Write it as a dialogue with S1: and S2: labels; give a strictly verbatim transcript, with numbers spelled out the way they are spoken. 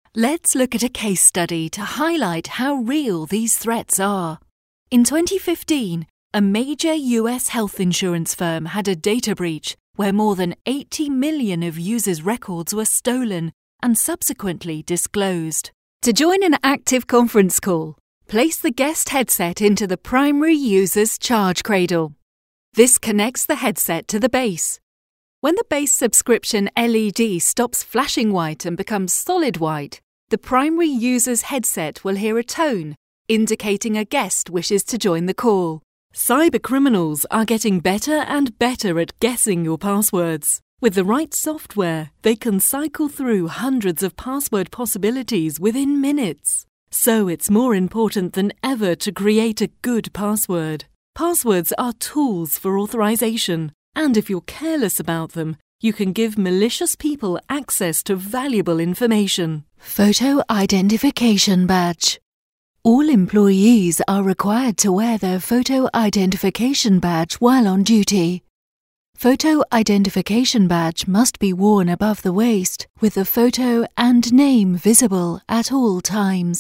S1: Let's look at a case study to highlight how real these threats are. In twenty fifteen, a major U S health insurance firm had a data breach where more than eighty million of users' records were stolen and subsequently disclosed. To join an active conference call, place the guest headset into the primary user's charge cradle. This connects the headset to the base. When the base subscription L E D stops flashing white and becomes solid white, the primary user's headset will hear a tone indicating a guest wishes to join the call. Cybercriminals are getting better and better at guessing your passwords. With the right software, they can cycle through hundreds of password possibilities within minutes. So it's more important than ever to create a good password. Passwords are tools for authorization, and if you're careless about them, you can give malicious people access to valuable information.
S2: Photo identification badge. All employees are required to wear their photo identification badge while on duty. Photo identification badge must be worn above the waist, with the photo and name visible at all times.